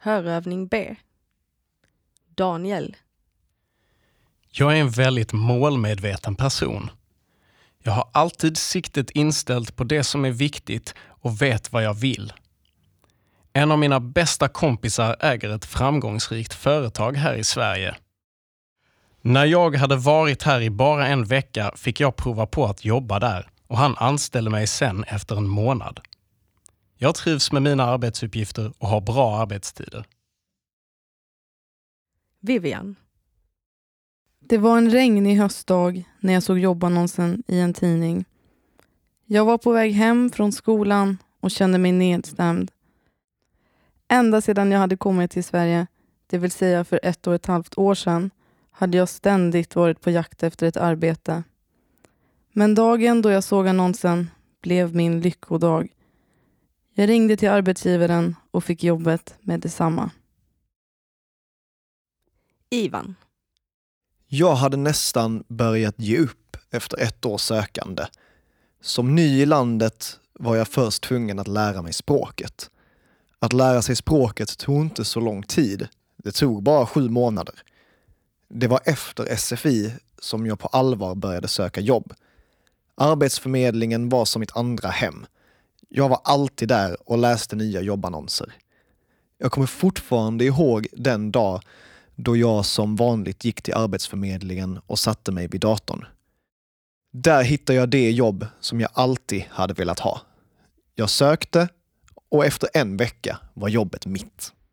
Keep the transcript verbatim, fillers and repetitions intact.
Hörövning B. Daniel. Jag är en väldigt målmedveten person. Jag har alltid siktet inställt på det som är viktigt och vet vad jag vill. En av mina bästa kompisar äger ett framgångsrikt företag här i Sverige. När jag hade varit här i bara en vecka fick jag prova på att jobba där och han anställde mig sen efter en månad. Jag trivs med mina arbetsuppgifter och har bra arbetstider. Vivian. Det var en regnig höstdag när jag såg jobbannonsen i en tidning. Jag var på väg hem från skolan och kände mig nedstämd. Ända sedan jag hade kommit till Sverige, det vill säga för ett och ett halvt år sedan, hade jag ständigt varit på jakt efter ett arbete. Men dagen då jag såg annonsen blev min lyckodag. Jag ringde till arbetsgivaren och fick jobbet med detsamma. Ivan. Jag hade nästan börjat ge upp efter ett års sökande. Som ny i landet var jag först tvungen att lära mig språket. Att lära sig språket tog inte så lång tid. Det tog bara sju månader. Det var efter S F I som jag på allvar började söka jobb. Arbetsförmedlingen var som mitt andra hem. Jag var alltid där och läste nya jobbannonser. Jag kommer fortfarande ihåg den dag då jag som vanligt gick till Arbetsförmedlingen och satte mig vid datorn. Där hittade jag det jobb som jag alltid hade velat ha. Jag sökte och efter en vecka var jobbet mitt.